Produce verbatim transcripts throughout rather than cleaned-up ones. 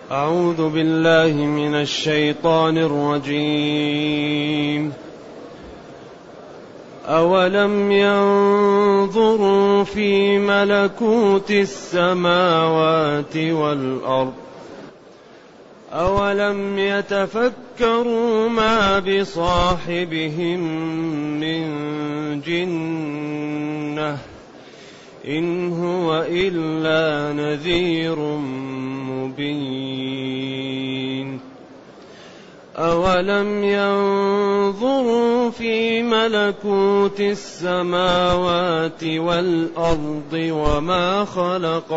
أعوذ بالله من الشيطان الرجيم. أولم ينظروا في ملكوت السماوات والأرض أولم يتفكروا ما بصاحبهم من جنة إن هو إلا نذير مبين. أولم ينظروا في ملكوت السماوات والأرض وما خلق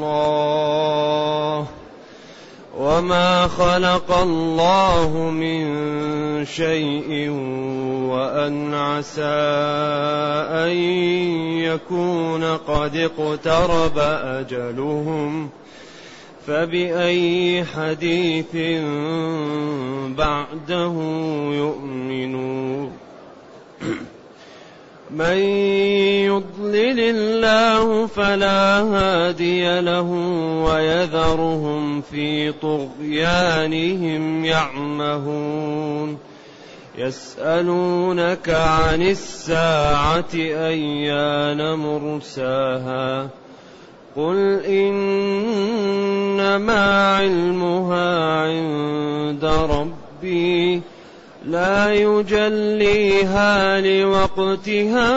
الله وما خلق الله من شيء وأن عسى أن يكون قد اقترب أجلهم فبأي حديث بعده يؤمنون. من يضلل الله فلا هادي له ويذرهم في طغيانهم يعمهون. يسألونك عن الساعة أيان مرساها قل إنما علمها عند ربي لا يجليها لوقتها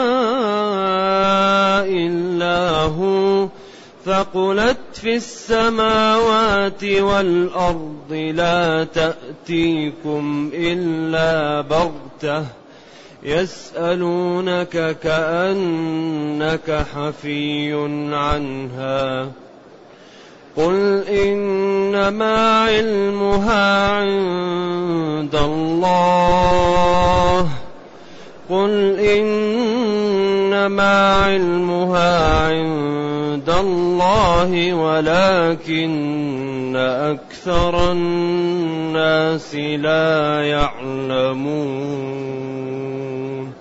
إلا هو ثقلت في السماوات والأرض لا تأتيكم إلا بغتة يسألونك كأنك حفي عنها قل إنما علمها عند الله قل إنما علمها عند الله ولكن أكثر الناس لا يعلمون.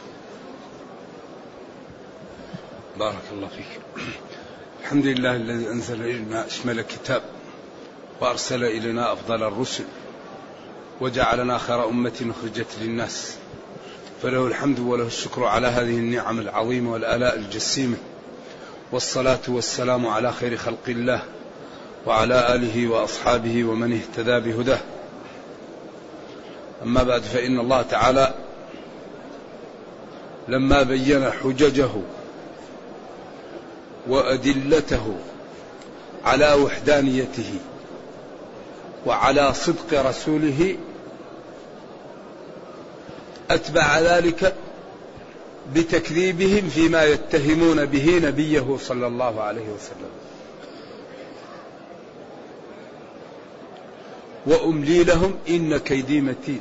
بارك الله فيك. الحمد لله الذي أنزل إلينا أشمل كتاب وأرسل إلينا أفضل الرسل وجعلنا خير أمة أخرجت للناس، فله الحمد وله الشكر على هذه النعم العظيمة والآلاء الجسيمة، والصلاة والسلام على خير خلق الله وعلى آله وأصحابه ومن اهتدى بهداه. أما بعد، فإن الله تعالى لما بين حججه وأدلته على وحدانيته وعلى صدق رسوله أتبع ذلك بتكذيبهم فيما يتهمون به نبيه صلى الله عليه وسلم. وأملي لهم إن كيدي متين.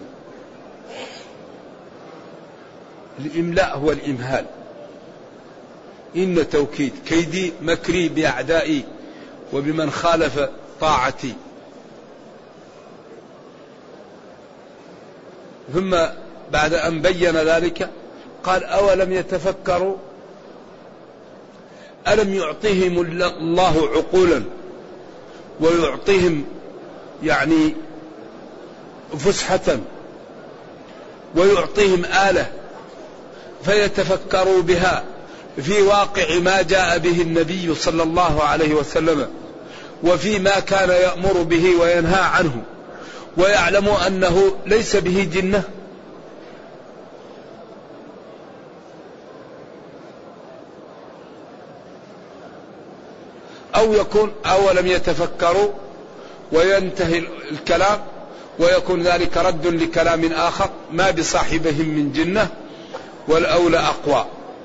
الإملاء هو الإمهال، إن توكيد، كيدي مكري بأعدائي وبمن خالف طاعتي. ثم بعد أن بين ذلك قال أولم يتفكروا، ألم يعطيهم الله عقولا ويعطيهم يعني فسحة ويعطيهم آلة فيتفكروا بها في واقع ما جاء به النبي صلى الله عليه وسلم وفي ما كان يأمر به وينهى عنه، ويعلموا أنه ليس به جنة؟ أو يكون أولم يتفكروا وينتهي الكلام ويكون ذلك رد لكلام آخر ما بصاحبهم من جنة والأولى أقوى،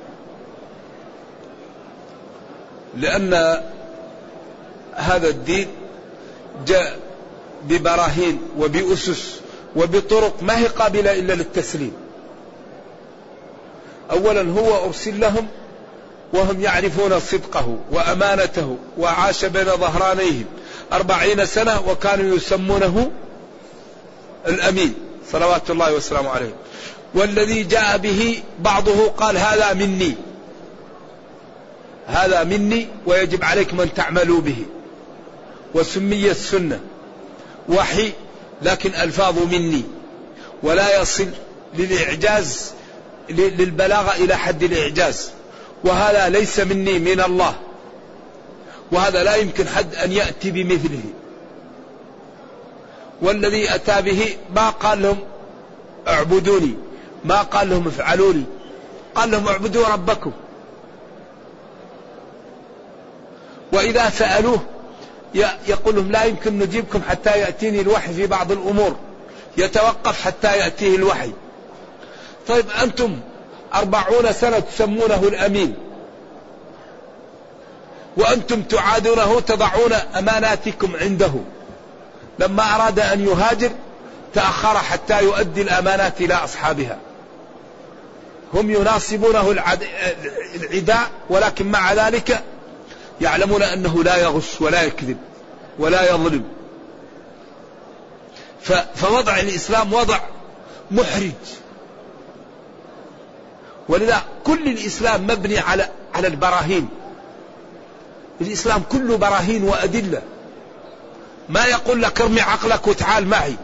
لأن هذا الدين جاء ببراهين وبأسس وبطرق ما هي قابلة إلا للتسليم. أولا هو أرسل لهم وهم يعرفون صدقه وأمانته، وعاش بين ظهرانيهم أربعين سنة وكانوا يسمونه الأمين صلوات الله وسلامه عليه. والذي جاء به بعضه قال هذا مني، هذا مني ويجب عليكم أن تعملوا به، وسمي السنة وحي لكن ألفاظ مني، ولا يصل للإعجاز للبلاغة إلى حد الإعجاز، وهذا ليس مني من الله، وهذا لا يمكن حد أن يأتي بمثله. والذي أتى به ما قال لهم اعبدوني، ما قال لهم افعلوا لي، قال لهم اعبدوا ربكم. وإذا سألوه يقول لهم لا يمكن نجيبكم حتى يأتيني الوحي في بعض الأمور، يتوقف حتى يأتيه الوحي. طيب أنتم أربعون سنة تسمونه الأمين، وأنتم تعادونه، تضعون أماناتكم عنده. لما أراد أن يهاجر تأخر حتى يؤدي الأمانات إلى أصحابها. هم يناصبونه العداء، ولكن مع ذلك يعلمون أنه لا يغش ولا يكذب ولا يظلم. فوضع الإسلام وضع محرج، ولذا كل الإسلام مبني على على البراهين. الإسلام كله براهين وأدلة، ما يقول لك ارمي عقلك وتعال معي.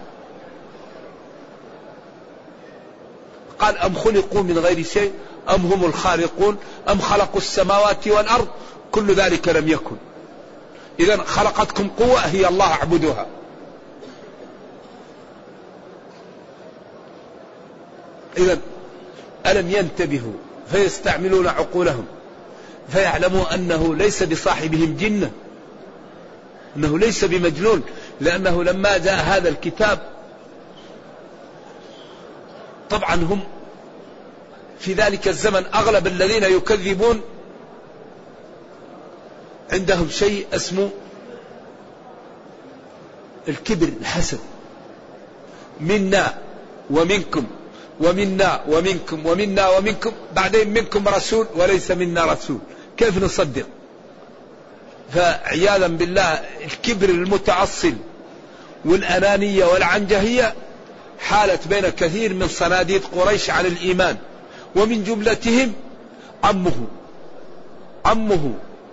قال أم خلقوا من غير شيء أم هم الخالقون أم خلقوا السماوات والأرض كل ذلك لم يكن. إذن خلقتكم قوة هي الله اعبدوها. إذن ألم ينتبهوا فيستعملون عقولهم فيعلموا أنه ليس بصاحبهم جنة، أنه ليس بمجنون، لأنه لما جاء هذا الكتاب طبعا هم في ذلك الزمن أغلب الذين يكذبون عندهم شيء اسمه الكبر الحسد، منا ومنكم ومنا ومنكم ومنا ومنكم، بعدين منكم رسول وليس منا رسول، كيف نصدق؟ فعياذا بالله الكبر المتأصل والأنانية والعنجهية حالت بين كثير من صناديد قريش على الإيمان، ومن جملتهم عمه عمه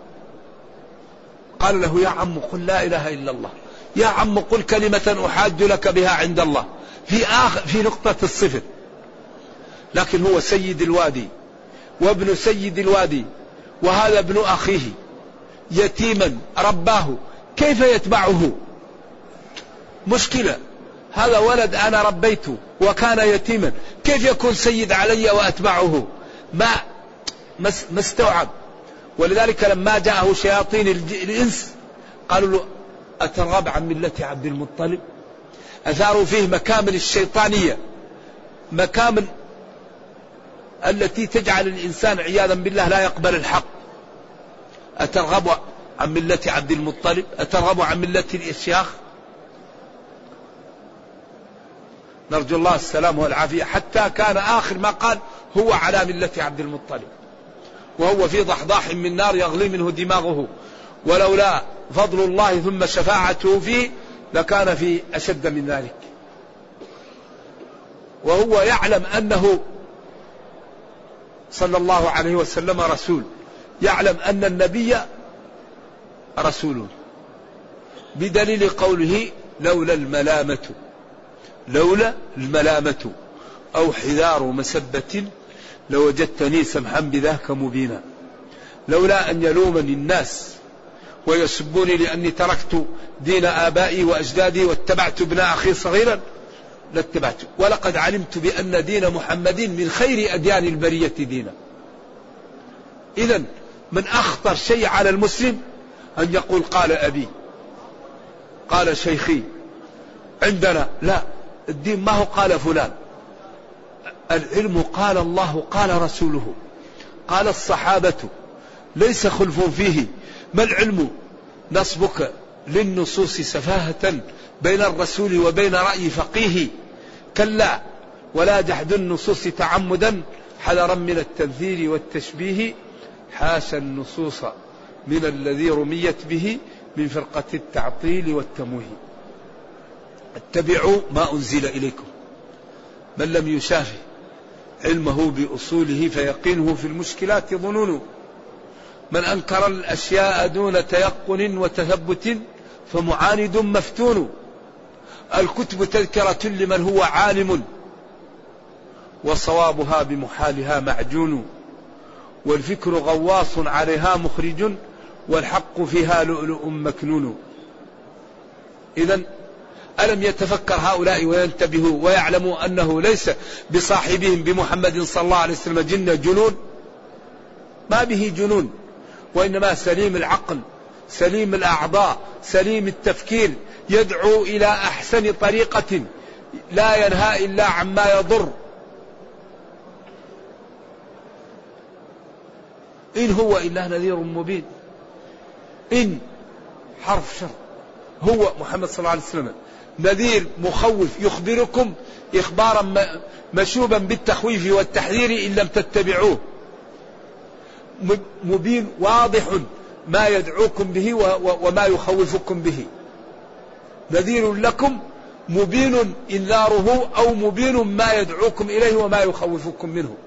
قال له يا عم قل لا إله إلا الله، يا عم قل كلمة أحاج لك بها عند الله، في آخر في نقطة الصفر. لكن هو سيد الوادي وابن سيد الوادي، وهذا ابن أخيه يتيما رباه، كيف يتبعه؟ مشكلة، هذا ولد أنا ربيته وكان يتيما، كيف يكون سيد علي وأتبعه؟ ما ما استوعب. ولذلك لما جاءه شياطين الإنس قالوا له أترغب عن ملة عبد المطلب؟ أثاروا فيه مكامن الشيطانية، مكامن التي تجعل الإنسان عياذا بالله لا يقبل الحق. أترغب عن ملة عبد المطلب؟ أترغب عن ملة الإشياخ؟ نرجو الله السلام والعافية. حتى كان آخر ما قال هو على ملة عبد المطلب، وهو في ضحضاح من نار يغلي منه دماغه، ولولا فضل الله ثم شفاعته فيه لكان في أشد من ذلك. وهو يعلم أنه صلى الله عليه وسلم رسول، يعلم أن النبي رسول، بدليل قوله لولا الملامة لولا الملامة أو حذار مسبة لوجدتني سمحا بذاك مبينا. لولا أن يلومني الناس ويسبوني لأني تركت دين آبائي وأجدادي واتبعت ابن أخي صغيرا لاتبعته، ولقد علمت بأن دين محمد من خير أديان البرية دينا. إذن من أخطر شيء على المسلم أن يقول قال أبي قال شيخي عندنا، لا، الدين ما هو قال فلان، العلم قال الله قال رسوله قال الصحابة، ليس خلف فيه. ما العلم؟ نصبك للنصوص سفاهة بين الرسول وبين رأي فقيه، كلا ولا جحد النصوص تعمدا حذرا من التمثيل والتشبيه، حاشا النصوص من الذي رميت به من فرقة التعطيل والتمويه. اتبعوا ما أنزل إليكم، من لم يشافه علمه بأصوله فيقينه في المشكلات ظنونه، من أنكر الأشياء دون تيقن وتثبت فمعاند مفتون. الكتب تذكرة لمن هو عالم، وصوابها بمحالها معجون، والفكر غواص عليها مخرج، والحق فيها لؤلؤ مكنون. إذن ألم يتفكر هؤلاء وينتبهوا ويعلموا أنه ليس بصاحبهم بمحمد صلى الله عليه وسلم جنة جنون؟ ما به جنون، وإنما سليم العقل، سليم الأعضاء، سليم التفكير، يدعو إلى أحسن طريقة لا ينهى إلا عما يضر. إن هو إلا نذير مبين. إن حرف شر، هو محمد صلى الله عليه وسلم نذير مخوف يخبركم إخبارا مشوبا بالتخويف والتحذير إن لم تتبعوه، مبين واضح ما يدعوكم به وما يخوفكم به. نذير لكم مبين إنذاره أو مبين ما يدعوكم إليه وما يخوفكم منه.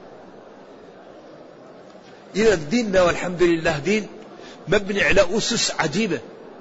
إذا ديننا والحمد لله دين مبني على أسس عجيبة،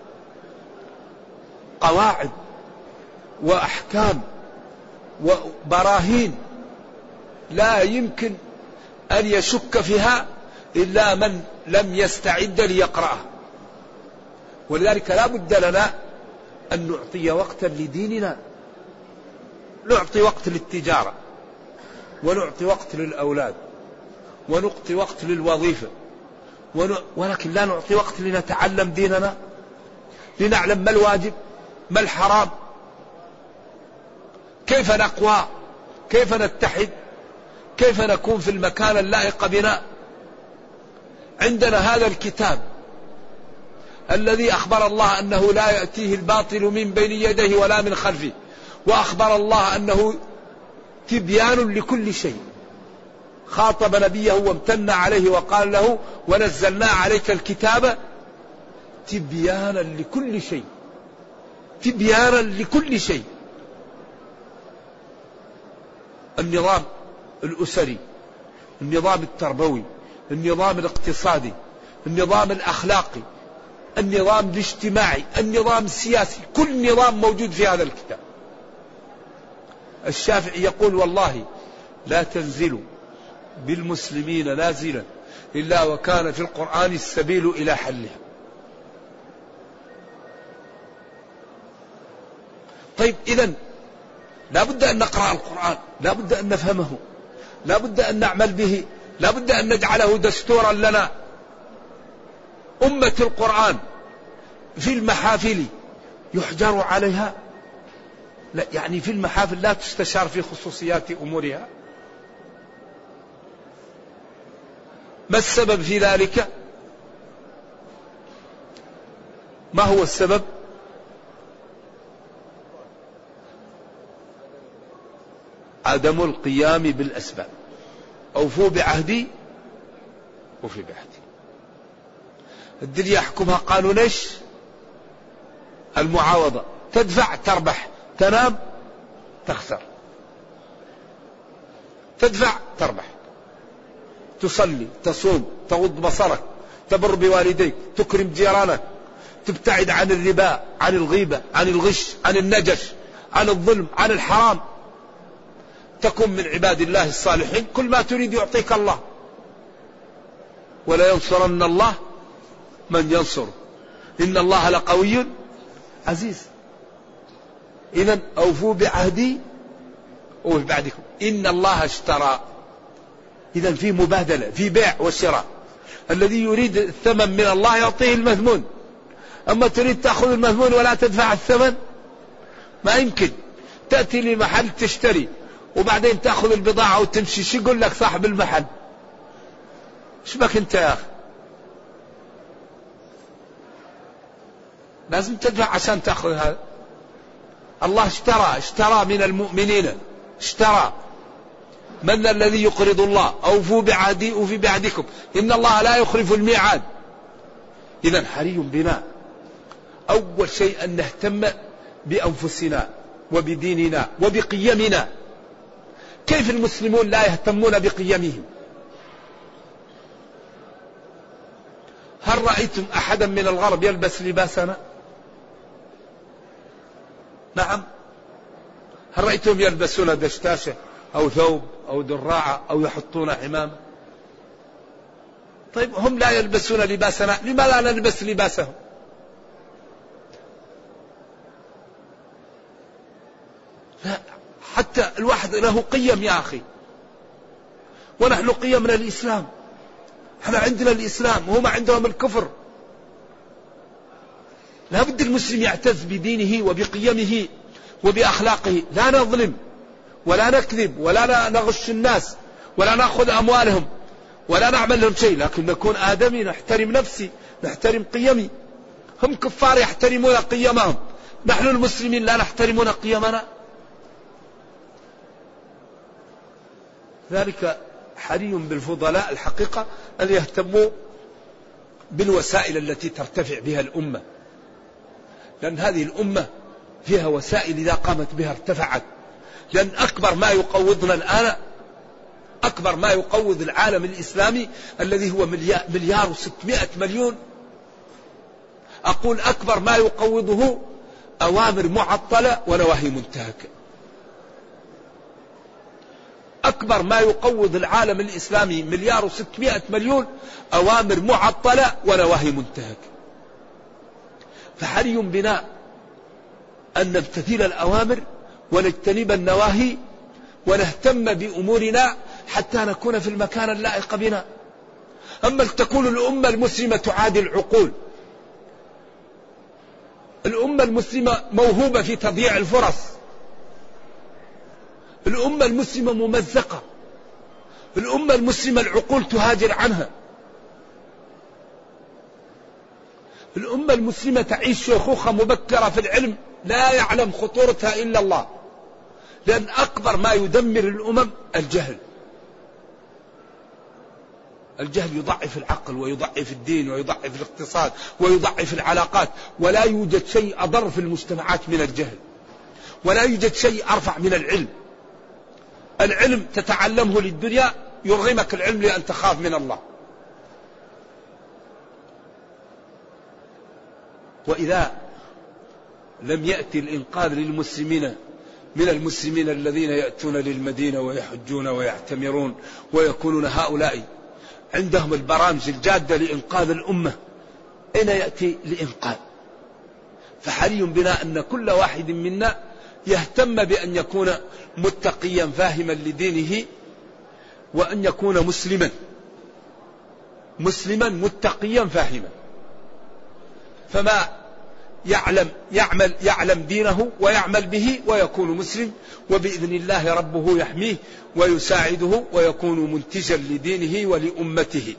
قواعد وأحكام وبراهين لا يمكن أن يشك فيها إلا من لم يستعد ليقرأها. ولذلك لا بد لنا أن نعطي وقتا لديننا، نعطي وقت للتجارة، ونعطي وقت للأولاد، ونعطي وقت للوظيفة، ولكن لا نعطي وقت لنتعلم ديننا، لنعلم ما الواجب ما الحرام، كيف نقوى، كيف نتحد، كيف نكون في المكان اللائق بنا. عندنا هذا الكتاب الذي أخبر الله أنه لا يأتيه الباطل من بين يديه ولا من خلفه، وأخبر الله أنه تبيان لكل شيء. خاطب نبيه وامتن عليه وقال له ونزلنا عليك الكتاب تبيانا لكل شيء، تبيانا لكل شيء. النظام الأسري، النظام التربوي، النظام الاقتصادي، النظام الأخلاقي، النظام الاجتماعي، النظام السياسي، كل نظام موجود في هذا الكتاب. الشافعي يقول والله لا تنزل بالمسلمين نازلا إلا وكان في القرآن السبيل إلى حلها. طيب إذن لا بد أن نقرأ القرآن، لا بد أن نفهمه، لا بد أن نعمل به، لا بد أن نجعله دستورا لنا. أمة القرآن في المحافل يحجر عليها، لا يعني في المحافل لا تستشار في خصوصيات أمورها. ما السبب في ذلك؟ ما هو السبب؟ عدم القيام بالأسباب. أوفوا بعهدي وفي بعهدي. الدنيا يحكمها قانون ايش؟ المعاوضة. تدفع تربح، تنام تخسر. تدفع تربح، تصلي، تصوم، تغض بصرك، تبر بوالديك، تكرم جيرانك، تبتعد عن الربا، عن الغيبة، عن الغش، عن النجش، عن الظلم، عن الحرام، تكن من عباد الله الصالحين. كل ما تريد يعطيك الله. ولا ينصرن الله من ينصره إن الله لقوي عزيز. إذن أوفوا بعهدي وفي بعدكم إن الله اشترى. إذن في مبادلة، في بيع وشراء. الذي يريد الثمن من الله يعطيه المثمون، أما تريد تأخذ المثمون ولا تدفع الثمن ما يمكن. تأتي لمحل تشتري وبعدين تأخذ البضاعة وتمشي، شو يقول لك صاحب المحل؟ ايش بك انت يا أخي؟ لازم تدفع عشان تأخذ هذا. الله اشترى، اشترى من المؤمنين، اشترى. من الذي يقرض الله؟ أوفوا بعهدي وفي بعهدكم إن الله لا يخلف الميعاد. إذن حري بنا أول شيء أن نهتم بأنفسنا وبديننا وبقيمنا. كيف المسلمون لا يهتمون بقيمهم؟ هل رأيتم أحدا من الغرب يلبس لباسنا؟ نعم. هل رأيتهم يلبسون دشتاشة أو ثوب أو دراعة أو يحطون حمام؟ طيب هم لا يلبسون لباسنا، لما لا نلبس لباسهم؟ لا، حتى الواحد له قيم يا أخي، ونحن قيمنا الإسلام، احنا عندنا الإسلام وهم عندهم الكفر. لا بد المسلم يعتز بدينه وبقيمه وبأخلاقه، لا نظلم ولا نكذب ولا نغش الناس ولا نأخذ أموالهم ولا نعمل لهم شيء، لكن نكون آدمي، نحترم نفسي، نحترم قيمي. هم كفار يحترمون قيمهم، نحن المسلمين لا نحترمون قيمنا. ذلك حري بالفضلاء الحقيقة أن يهتموا بالوسائل التي ترتفع بها الأمة، لأن هذه الأمة فيها وسائل إذا قامت بها ارتفعت. لأن أكبر ما يقوضنا الآن، أكبر ما يقوض العالم الإسلامي الذي هو مليار, مليار وستمائة مليون، أقول أكبر ما يقوضه أوامر معطلة ونواهي منتهكة. أكبر ما يقوض العالم الإسلامي مليار وستمائة مليون أوامر معطلة ونواهي منتهكة. فحري بنا أن نمتثل الأوامر ونجتنب النواهي ونهتم بأمورنا حتى نكون في المكان اللائق بنا. أما تكون الأمة المسلمة تعادل العقول، الأمة المسلمة موهوبة في تضييع الفرص، الأمة المسلمة ممزقة، الأمة المسلمة العقول تهاجر عنها، الأمة المسلمة تعيش شيخوخة مبكرة في العلم لا يعلم خطورتها إلا الله. لأن أكبر ما يدمر الأمم الجهل. الجهل يضعف العقل ويضعف الدين ويضعف الاقتصاد ويضعف العلاقات، ولا يوجد شيء أضر في المجتمعات من الجهل، ولا يوجد شيء أرفع من العلم. العلم تتعلمه للدنيا يرغمك العلم لأن تخاف من الله. وإذا لم يأتي الإنقاذ للمسلمين من المسلمين الذين يأتون للمدينة ويحجون ويعتمرون ويكونون هؤلاء عندهم البرامج الجادة لإنقاذ الأمة، أين يأتي الإنقاذ؟ فحري بنا أن كل واحد منا يهتم بأن يكون متقيا فاهما لدينه، وأن يكون مسلما مسلما متقيا فاهما. فما يعلم يعمل يعلم دينه ويعمل به ويكون مسلم، وبإذن الله ربه يحميه ويساعده ويكون منتجا لدينه ولأمته.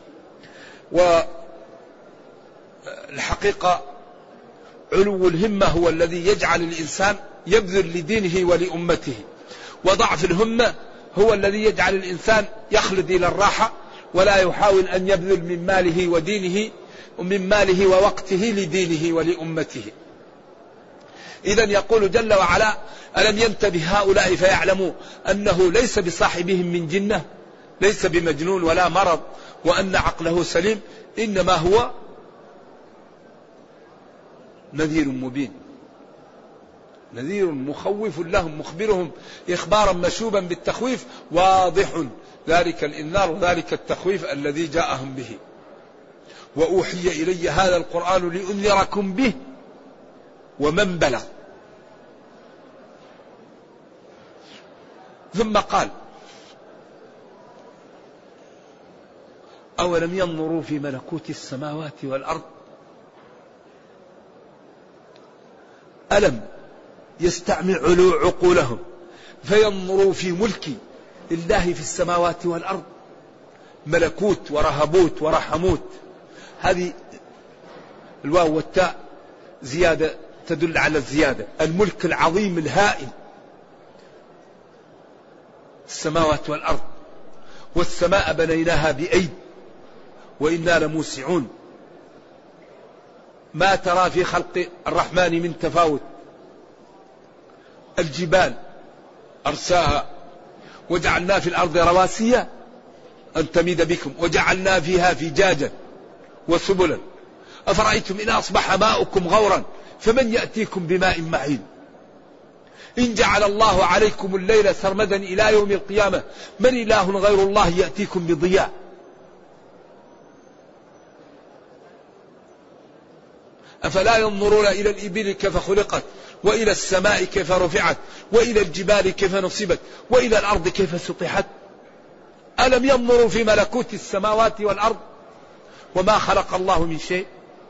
والحقيقة علو الهمة هو الذي يجعل الإنسان يبذل لدينه ولأمته، وضعف الهمة هو الذي يجعل الإنسان يخلد إلى الراحة ولا يحاول أن يبذل من ماله ودينه ومن ماله ووقته لدينه ولأمته. إذن يقول جل وعلا: ألم ينتبه هؤلاء فيعلموا أنه ليس بصاحبهم من جنة، ليس بمجنون ولا مرض، وأن عقله سليم، إنما هو نذير مبين، نذير مخوف لهم مخبرهم إخبارا مشوبا بالتخويف واضح، ذلك الإنذار ذلك التخويف الذي جاءهم به. وأوحي إلي هذا القرآن لأنذركم به ومن بلغ. ثم قال: أولم ينظروا في ملكوت السماوات والأرض. ألم يستعملوا عقولهم فينظروا في ملك الله في السماوات والأرض؟ ملكوت ورهبوت ورحموت، هذه الواو والتاء زيادة تدل على الزيادة. الملك العظيم الهائل، السماوات والأرض. والسماء بنيناها بأيد وإنا لموسعون. ما ترى في خلق الرحمن من تفاوت. الجبال أرساها وجعلنا في الأرض رواسي أن تميد بكم وجعلنا فيها فجاجا وسبلا. أفرأيتم إن أصبح ماؤكم غورا فمن يأتيكم بماء معين. إن جعل الله عليكم الليل سرمدا إلى يوم القيامة من إله غير الله يأتيكم بضياء. أفلا ينظرون إلى الإبل كيف خلقت وإلى السماء كيف رفعت وإلى الجبال كيف نصبت وإلى الأرض كيف سطحت ألم ينظروا في ملكوت السماوات والأرض وما خلق الله من شيء.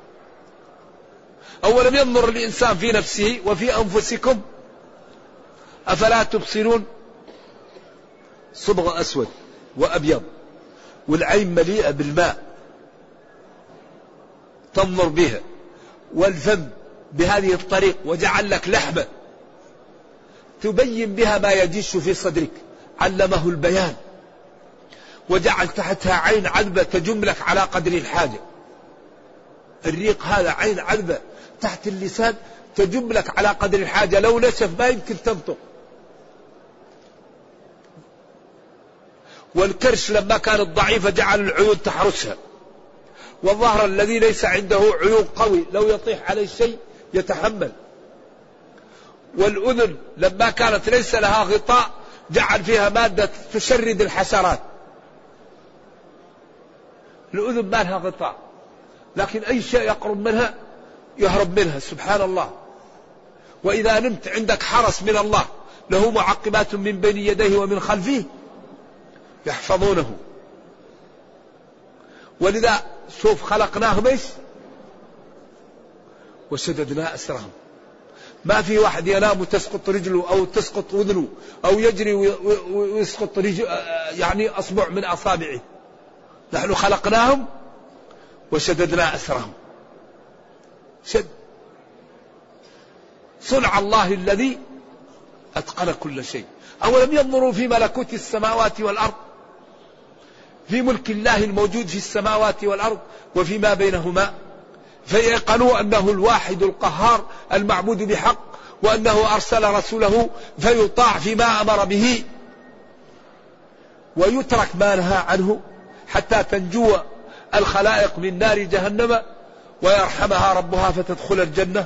أولم ينظر الإنسان في نفسه وفي أنفسكم أفلا تبصرون. صبغ أسود وأبيض والعين مليئة بالماء تنظر بها والفم بهذه الطريق وجعل لك لحمة تبين بها ما يجيش في صدرك علمه البيان وجعل تحتها عين عذبة تجم لك على قدر الحاجة. الريق هذا عين عذبة تحت اللسان تجم لك على قدر الحاجة لو نشف ما يمكن تنطق. والكرش لما كانت ضعيفة جعل العيون تحرسها. والظهر الذي ليس عنده عيون قوي لو يطيح عليه شيء يتحمل. والأذن لما كانت ليس لها غطاء جعل فيها مادة تشرد الحشرات. الأذن ما لها غطاء لكن أي شيء يقرب منها يهرب منها سبحان الله. وإذا نمت عندك حرس من الله له معقبات من بين يديه ومن خلفه يحفظونه. ولذا شوف خلقناهم ايش وشددنا أسرهم. ما في واحد ينام وتسقط رجله أو تسقط أذنه أو يجري ويسقط رجل يعني أصبع من أصابعه. نحن خلقناهم وشددنا أسرهم. شد صنع الله الذي أتقن كل شيء. أولم ينظروا في ملكوت السماوات والأرض في ملك الله الموجود في السماوات والأرض وفيما بينهما فيقنوا أنه الواحد القهار المعبود بحق وأنه أرسل رسوله فيطاع فيما أمر به ويترك ما نهى عنه حتى تنجو الخلائق من نار جهنم ويرحمها ربها فتدخل الجنة.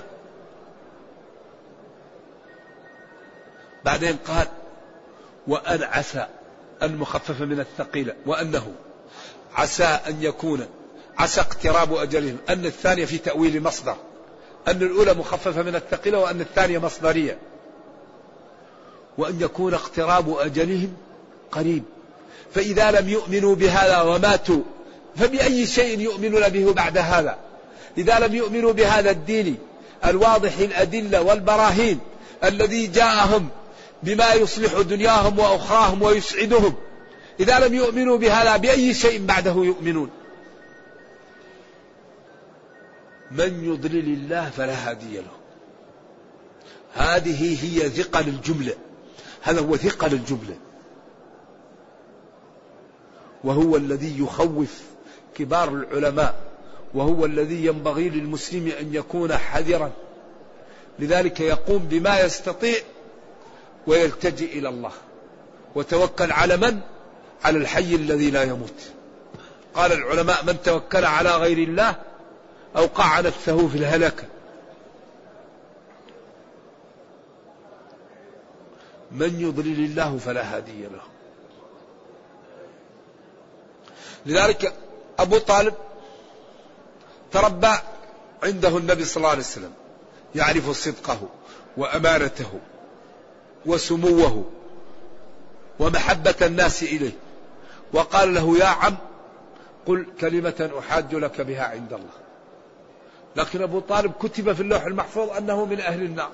بعدين قال وأن عسى المخففة من الثقيلة وأنه عسى أن يكون عسى اقتراب أجلهم. أن الثانية في تأويل مصدر أن الأولى مخففة من الثقيلة وأن الثانية مصدرية. وأن يكون اقتراب أجلهم قريب. فإذا لم يؤمنوا بهذا وماتوا فبأي شيء يؤمنون به بعد هذا. إذا لم يؤمنوا بهذا الدين الواضح الأدلة والبراهين الذي جاءهم بما يصلح دنياهم وأخراهم ويسعدهم إذا لم يؤمنوا بهذا بأي شيء بعده يؤمنون. من يضلل الله فلا هادي له. هذه هي ثقل الجملة. هذا هو ثقل الجملة وهو الذي يخوف كبار العلماء وهو الذي ينبغي للمسلم أن يكون حذرا. لذلك يقوم بما يستطيع ويلتجئ إلى الله وتوكل على من؟ على الحي الذي لا يموت. قال العلماء من توكل على غير الله أوقع نفسه في الهلكة. من يضلل الله فلا هادي له. لذلك أبو طالب تربى عنده النبي صلى الله عليه وسلم يعرف صدقه وأمانته وسموه ومحبة الناس إليه. وقال له يا عم قل كلمة أحاج لك بها عند الله. لكن أبو طالب كتب في اللوح المحفوظ أنه من أهل النار.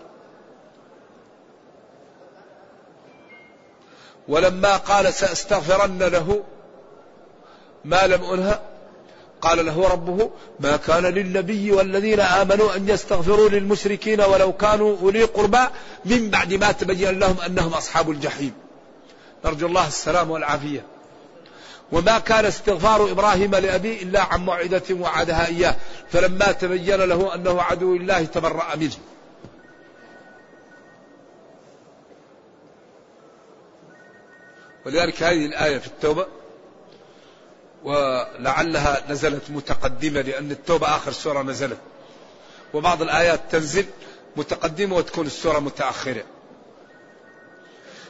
ولما قال سأستغفرن له ما لم أنهى قال له ربه ما كان للنبي والذين آمنوا أن يستغفروا للمشركين ولو كانوا أولي قربى من بعد ما تبين لهم أنهم أصحاب الجحيم. نرجو الله السلام والعافية. وما كان استغفار إبراهيم لأبيه إلا عن موعدة وعدها إياه فلما تبين له أنه عدو الله تبرأ منه. ولذلك هذه الآية في التوبة ولعلها نزلت متقدمة لأن التوبة آخر سورة نزلت وبعض الآيات تنزل متقدمة وتكون السورة متأخرة.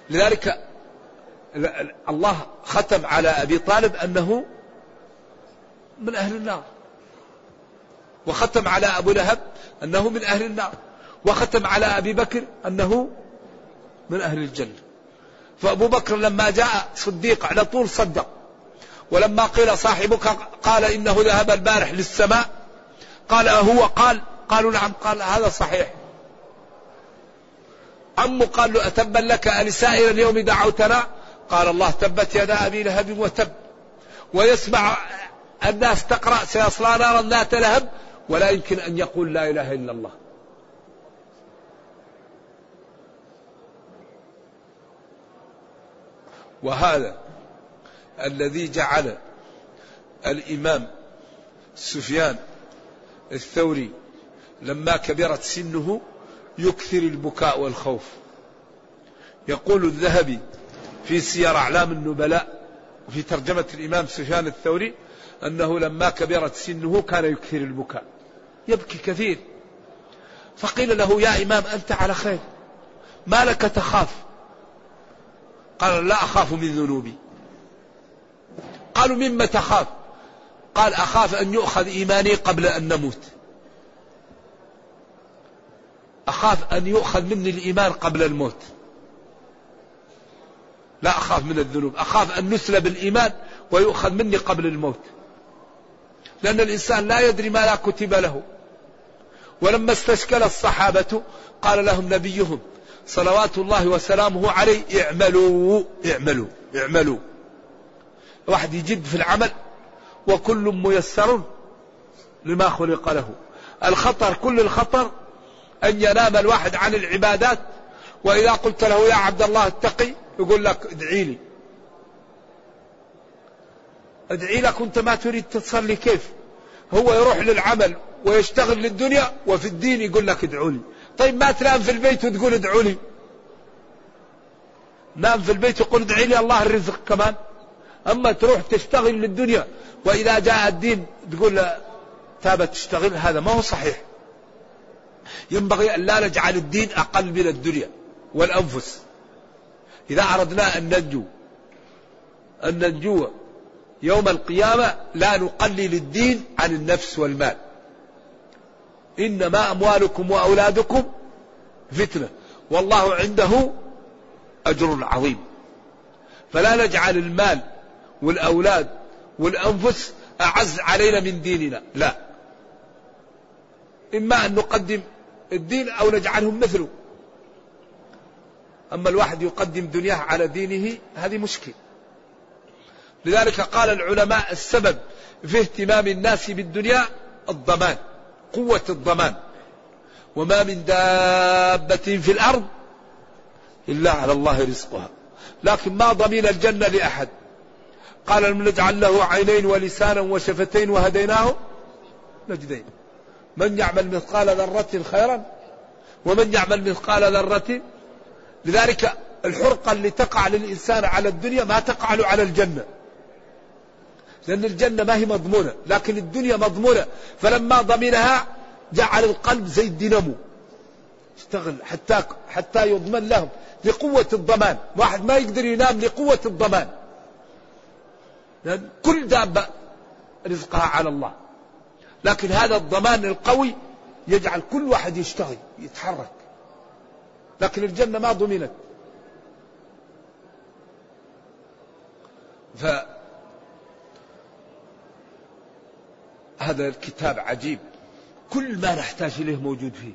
لذلك الله ختم على أبي طالب أنه من أهل النار، وختم على أبو لهب أنه من أهل النار، وختم على أبي بكر أنه من أهل الجنة. فأبو بكر لما جاء صديق على طول صدق، ولما قيل صاحبك قال إنه ذهب البارح للسماء قال أهو قال؟ قالوا نعم، قال هذا صحيح. عمه قال له أتبا لك ألسائر اليوم دعوتنا؟ قال الله تبت يدا أبي لهب وتب. ويسمع الناس تقرأ سيصلى نارا ذات لهب ولا يمكن أن يقول لا إله إلا الله. وهذا الذي جعل الإمام سفيان الثوري لما كبرت سنه يكثر البكاء والخوف. يقول الذهبي في سير أعلام النبلاء في ترجمة الإمام سفيان الثوري أنه لما كبرت سنه كان يكثر البكاء، يبكي كثير. فقيل له يا إمام أنت على خير، ما لك تخاف؟ قال لا أخاف من ذنوبي. قالوا مما تخاف؟ قال أخاف أن يؤخذ إيماني قبل أن نموت، أخاف أن يؤخذ مني الإيمان قبل الموت، لا أخاف من الذنوب، أخاف أن نسلب الإيمان ويؤخذ مني قبل الموت، لأن الإنسان لا يدري ما لا كتب له. ولما استشكل الصحابة قال لهم نبيهم صلوات الله وسلامه عليه اعملوا اعملوا اعملوا. واحد يجد في العمل وكل ميسر لما خلق له. الخطر كل الخطر أن ينام الواحد عن العبادات، وإذا قلت له يا عبد الله اتقي يقول لك ادعي لي. ادعي لك وانت ما تريد تصلي كيف؟ هو يروح للعمل ويشتغل للدنيا وفي الدين يقول لك ادعوا لي. طيب ما تنام في البيت وتقول ادعوا لي؟ نام في البيت وقل ادعي لي الله الرزق كمان. أما تروح تشتغل للدنيا وإذا جاء الدين تقول تابت تشتغل، هذا ما هو صحيح. ينبغي أن لا نجعل الدين أقل من الدنيا والأنفس. إذا أردنا أن ننجو أن ننجو يوم القيامة لا نقلل الدين عن النفس والمال. إنما أموالكم وأولادكم فتنة والله عنده أجر عظيم. فلا نجعل المال والأولاد والأنفس أعز علينا من ديننا، لا، إما أن نقدم الدين أو نجعلهم مثله. أما الواحد يقدم دنياه على دينه هذه مشكلة. لذلك قال العلماء السبب في اهتمام الناس بالدنيا الضمان، قوة الضمان. وما من دابة في الأرض إلا على الله رزقها، لكن ما ضمين الجنة لأحد. قال لم نجعل له عينين ولسانا وشفتين وهديناه نجدين، من يعمل مثقال ذرة خيرا ومن يعمل مثقال ذرة. لذلك الحرقة اللي تقع للإنسان على الدنيا ما تقع له على الجنة، لأن الجنة ما هي مضمونة، لكن الدنيا مضمونة. فلما ضمنها جعل القلب زي الدينامو اشتغل حتى حتى يضمن لهم لقوة الضمان. واحد ما يقدر ينام لقوة الضمان، لأن كل دابة رزقها على الله، لكن هذا الضمان القوي يجعل كل واحد يشتغل يتحرك. لكن الجنة ما ضمنت. فهذا الكتاب عجيب، كل ما نحتاج إليه موجود فيه.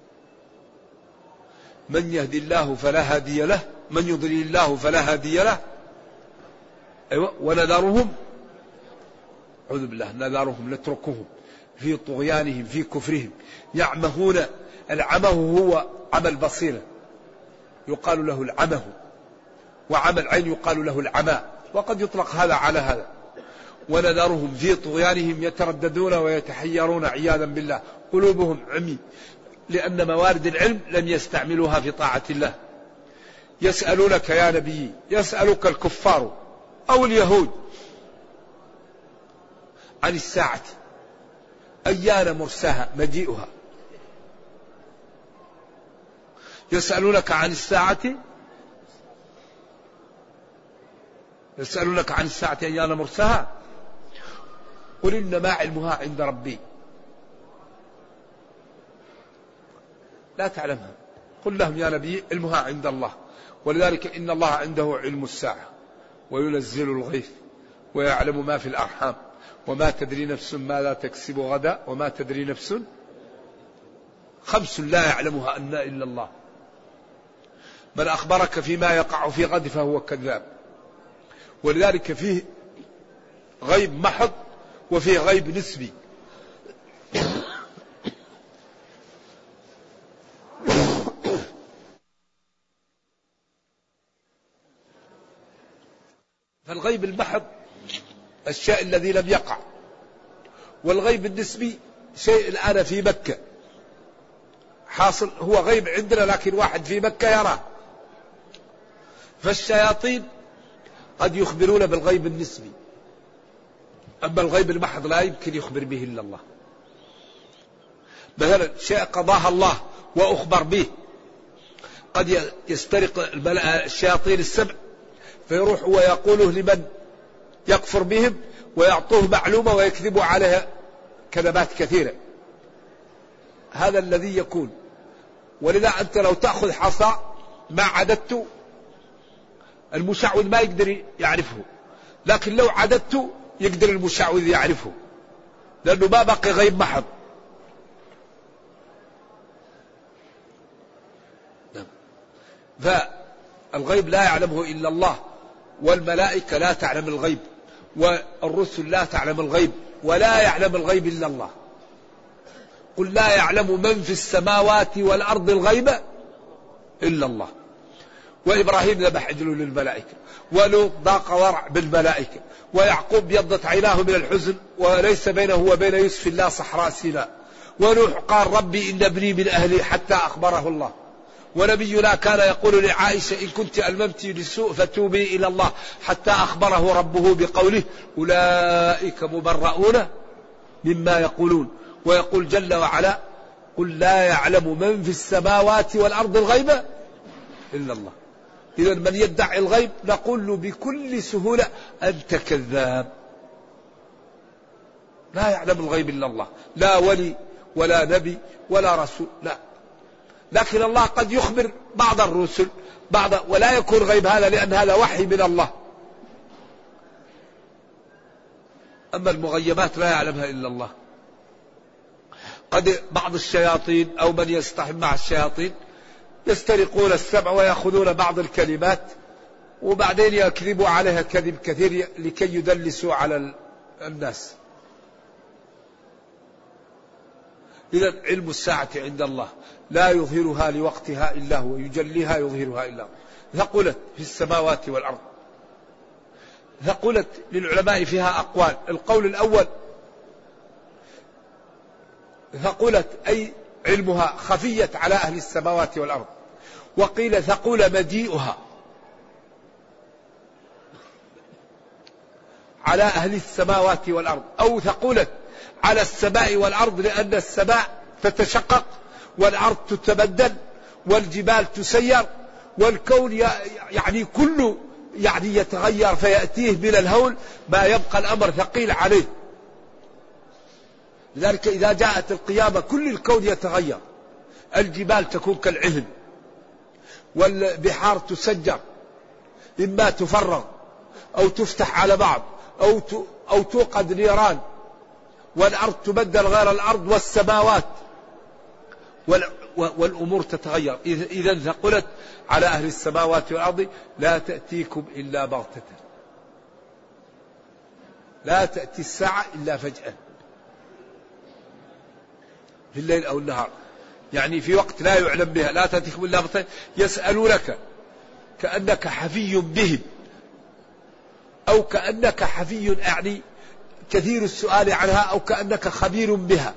من يهدي الله فلا هادي له، من يضلل الله فلا هادي له. أيوة. ونذرهم، أعوذ بالله، نذرهم نتركهم في طغيانهم في كفرهم يعمهون. العمه هو عمى البصيرة يقال له العمه، وعمى العين يقال له العمى، وقد يطلق هذا على هذا. ونذرهم في طغيانهم يترددون ويتحيرون عياذا بالله، قلوبهم عمي لأن موارد العلم لم يستعملوها في طاعة الله. يسألونك يا نبي، يسألك الكفار أو اليهود عن الساعة أيان مرساها مجيئها. يسألونك عن الساعة يسألونك عن الساعة أيان مرساها قل إنما علمها عند ربي لا تعلمها. قل لهم يا نبي علمها عند الله، ولذلك إن الله عنده علم الساعة وينزل الغيث ويعلم ما في الأرحام وما تدري نفس ماذا تكسب غدا وما تدري نفس. خمس لا يعلمها إلا الله. من أخبرك فيما يقع في غد فهو كذاب. ولذلك فيه غيب محض وفيه غيب نسبي. فالغيب المحض الشيء الذي لم يقع، والغيب النسبي شيء الآن في مكة حاصل، هو غيب عندنا لكن واحد في مكة يراه. فالشياطين قد يخبرون بالغيب النسبي، أما الغيب المحض لا يمكن يخبر به إلا الله. مثلا شيء قضاها الله وأخبر به، قد يسترق الشياطين السبع فيروح ويقوله لمن يكفر بهم ويعطوه معلومة ويكذبوا عليها كذبات كثيرة. هذا الذي يكون. ولذا أنت لو تأخذ حصى ما عددت المشعوذ ما يقدر يعرفه، لكن لو عددت يقدر المشعوذ يعرفه، لأنه ما بقي غيب محض. فالغيب لا يعلمه إلا الله، والملائكة لا تعلم الغيب، والرسل لا تعلم الغيب، ولا يعلم الغيب إلا الله. قل لا يعلم من في السماوات والأرض الغيب إلا الله. وإبراهيم ذبح عجله للملائكة، ولوط ضاق ورع بالملائكة، ويعقوب بيضت عيناه من الحزن وليس بينه وبين يوسف إلا صحراء سيناء، ونوح قال ربي إن ابني من أهلي حتى أخبره الله. ونبينا كان يقول لعائشة إن كنت ألممت للسوء فتوبي إلى الله حتى أخبره ربه بقوله أولئك مبرؤون مما يقولون. ويقول جل وعلا قل لا يعلم من في السماوات والأرض الغيب إلا الله. إذا من يدعي الغيب نقول له بكل سهولة أنت كذاب، لا يعلم الغيب إلا الله، لا ولي ولا نبي ولا رسول، لا. لكن الله قد يخبر بعض الرسل بعض، ولا يكون غيب هذا لأن هذا وحي من الله. أما المغيبات لا يعلمها إلا الله. قد بعض الشياطين أو من يصطحب مع الشياطين يسترقون السمع ويأخذون بعض الكلمات وبعدين يكذبوا عليها كذب كثير لكي يدلسوا على الناس. إذا علم الساعة عند الله لا يظهرها لوقتها إلا هو، يجليها يظهرها إلا هو. ثقلت في السماوات والأرض. ثقلت للعلماء فيها أقوال. القول الأول ثقلت أي علمها خفيت على أهل السماوات والأرض، وقيل ثقل مجيئها على أهل السماوات والأرض، أو ثقلت على السماء والأرض لأن السماء تتشقق والأرض تتبدل والجبال تسير والكون يعني كله يعني يتغير فيأتيه من الهول ما يبقى الأمر ثقيل عليه. لذلك إذا جاءت القيامة كل الكون يتغير، الجبال تكون كالعهن والبحار تسجر، إما تفرغ أو تفتح على بعض أو أو توقد نيران، والأرض تبدل غير الأرض والسماوات والأمور تتغير. إذا ثقلت على أهل السماوات والأرض لا تأتيكم إلا بغتة، لا تأتي الساعة إلا فجأة في الليل أو النهار، يعني في وقت لا يعلم بها. لا تأتيكم إلا بغتة يسألونك كأنك حفي بهم، أو كأنك حفي يعني كثير السؤال عنها، أو كأنك خبير بها.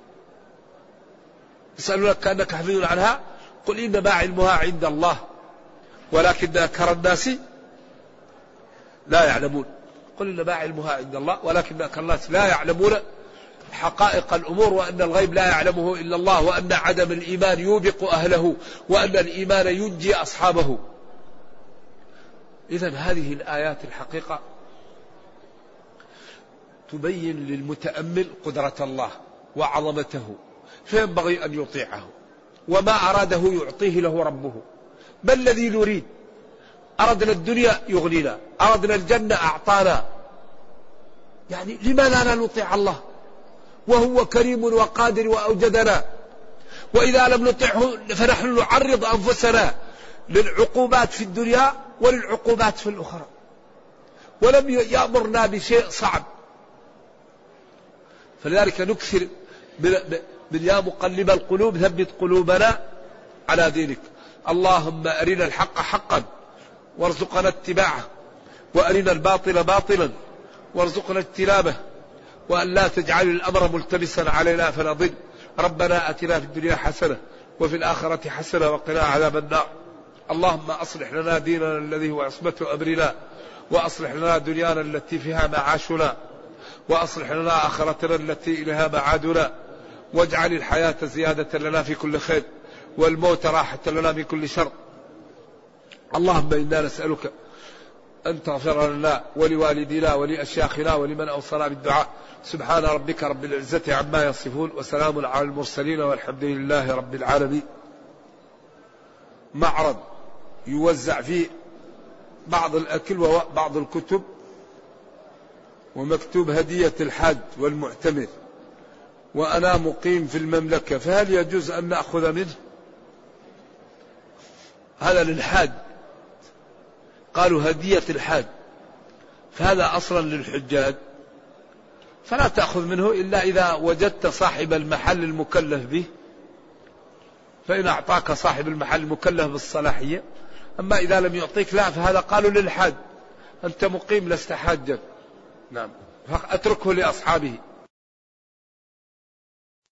يسألونك كأنك حفي عنها قل إنما علمها عند الله ولكن أكثر الناس لا يعلمون. قل إنما علمها عند الله ولكن أكثر الناس لا يعلمون حقائق الأمور، وأن الغيب لا يعلمه إلا الله، وأن عدم الإيمان يوبق أهله، وأن الإيمان ينجي أصحابه. إذن هذه الآيات الحقيقة تبين للمتأمل قدرة الله وعظمته، فينبغي أن يطيعه، وما أراده يعطيه له ربه. ما الذي نريد؟ أردنا الدنيا يغنينا، أردنا الجنة أعطانا، يعني لماذا لا نطيع الله وهو كريم وقادر وأوجدنا؟ وإذا لم نطيعه فنحن نعرض أنفسنا للعقوبات في الدنيا وللعقوبات في الأخرى، ولم يأمرنا بشيء صعب. فلذلك نكثر من يا مقلب القلوب ثبت قلوبنا على دينك. اللهم أرنا الحق حقا وارزقنا اتباعه، وأرنا الباطل باطلا وارزقنا اجتنابه، وأن لا تجعل الأمر ملتبسا علينا فنضل. ربنا أتنا في الدنيا حسنة وفي الآخرة حسنة وقنا عذاب النار. اللهم أصلح لنا ديننا الذي هو عصمة أمرنا، وأصلح لنا دنيانا التي فيها معاشنا، وأصلح لنا آخرتنا التي إليها معادنا، واجعل الحياة زيادة لنا في كل خير والموت راحة لنا من كل شر. اللهم إنا نسألك أن تغفر لنا ولوالدينا ولأشياخنا ولمن أوصنا بالدعاء. سبحان ربك رب العزة عما يصفون وسلام على المرسلين والحمد لله رب العالمين. معرض يوزع فيه بعض الأكل وبعض الكتب، ومكتوب هدية الحاج والمعتمر، وأنا مقيم في المملكة، فهل يجوز أن نأخذ منه؟ هذا للحاج، قالوا هدية الحاج، فهذا أصلا للحجاج، فلا تأخذ منه إلا إذا وجدت صاحب المحل المكلف به، فإن أعطاك صاحب المحل المكلف بالصلاحية. أما إذا لم يعطيك لا، فهذا قالوا للحاج، أنت مقيم لست حاجا. نعم، فأتركه لأصحابه.